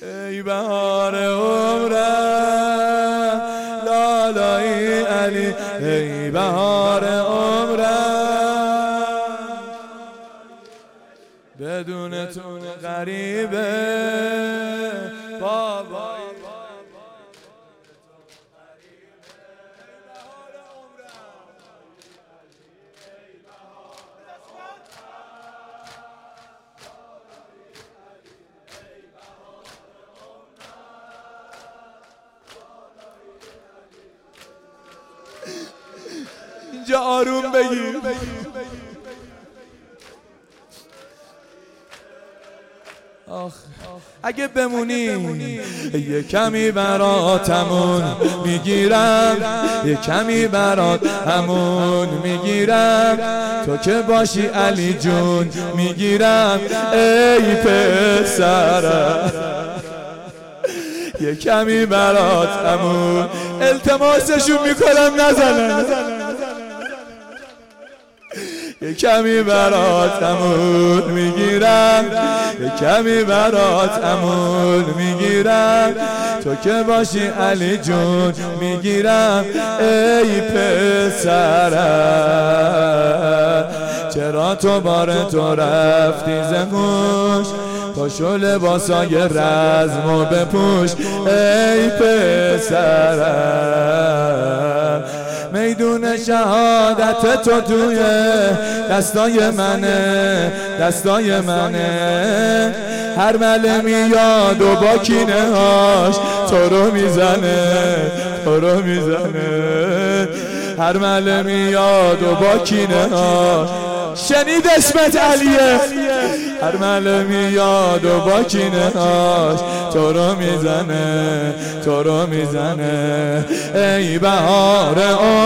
ای بهار عمرم لالای علی، ای بهار عمرم بدون تو غریبه بابا. اینجا آروم بگیر. اگه بمونی یه کمی براتمون میگیرم، یه کمی برات همون میگیرم، تو که باشی علی جون میگیرم ای پسرم. یه کمی برات همون، التماسشون میکنم نزنن. یه کمی برات امون میگیرم، یه کمی برات امون میگیرم، تو که باشی علی جون میگیرم ای پسرم. چرا تو بار تو رفتی زموش، پاشو لباسای رزمو بپوش ای پسرم. میدون شهادت تو توی دستای منه، دستای منه. هر مله میاد و با کینه هاش تو رو میزنه، تو رو میزنه. هر مله میاد و با کینه هاش، شنید اسمت علیه. هر مله میاد و با کینه هاش تو رو میزنه، تو رو میزنه. ای بهار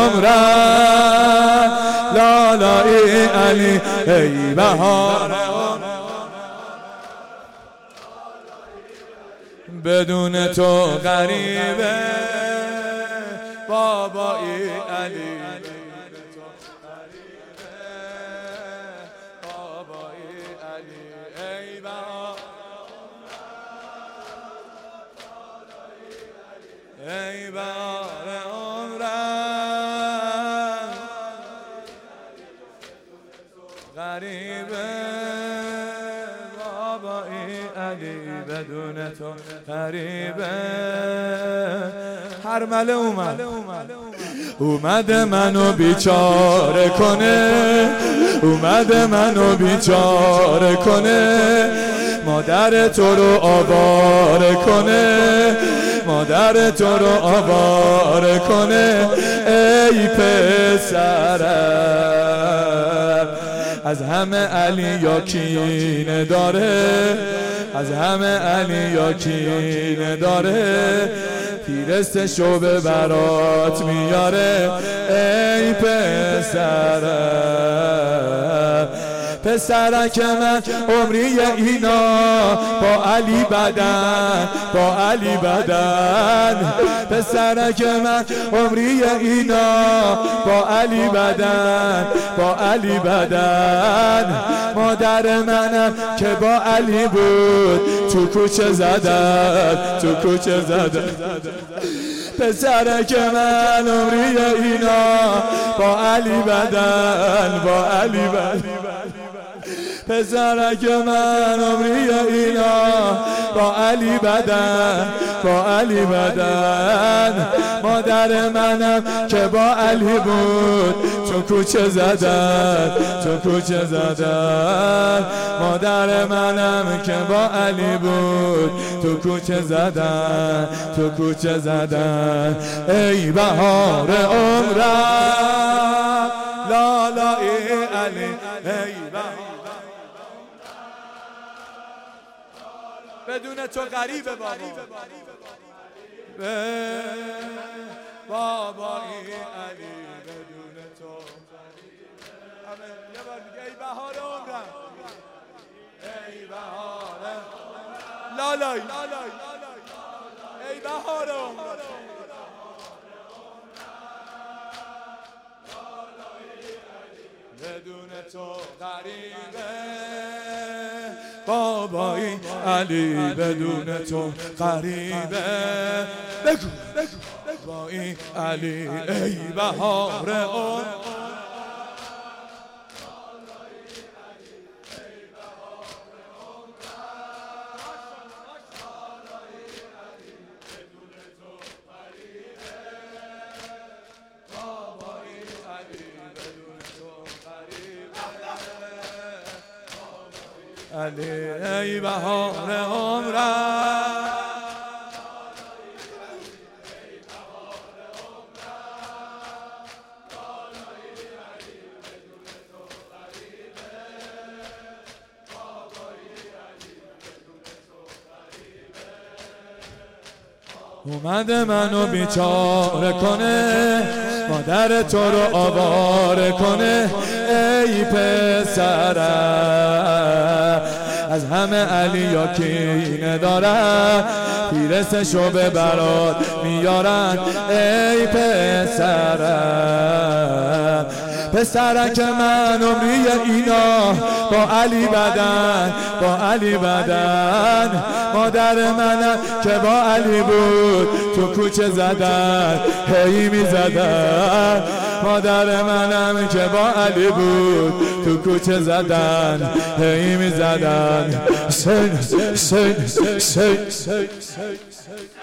عمرم لالای علی، ای بهار بدون تو غریبه بابای علی. ای بهار عمرم غریبه بابای علی، بدون تو غریبه. هر مله اومده منو بیچاره کنه، اومده منو بیچاره کنه. مادر تو رو آواره کنه، مادر تو رو آواره کنه ای پسرم. از همه علی یا کینه داره، از همه علی یا کینه داره. پیرستشو به برات میاره ای پسرم. پسرک من عمری اینا با علی بدن، با علی بدن. پسرک من عمری اینا با علی بدن، با علی بدن. مادر منم که با علی بود تو کوچه زدن، تو کوچه زدن. پسرک من عمری اینا با علی بدن، با علی بدن. پسرک من عمری اینا با علی بدن، با علی بدن. مادر منم که با علی بود تو کوچه زدن، تو کوچه زدن. مادر منم که با علی بود تو کوچه زدن، تو کوچه زدن. ای بهار عمرم لالای علی، ای بهار بدون تو غریبه بابا، بابای علی بدون تو. یه بار دیگه ای بهار عمرم، ای بهار لالای، ای بهار عمرم بدون تو غریبه بابای علی بدون تو غریبه. بگو با این علی ای بهار عمر. علی ای بهار عمرم. اومده منو بیچاره کنه، مادر تو رو آواره کنه. ای پسرم از همه علی‌ها کینه دارن، پیرسشو به برات میارن. ای پسرم که من عمری اینا با علی بدن، با علی بدن. مادر منم که با علی بود تو کوچه زدن، هی می زدن. مادر منم که با علی بود تو کوچه زدن، هی می زدن.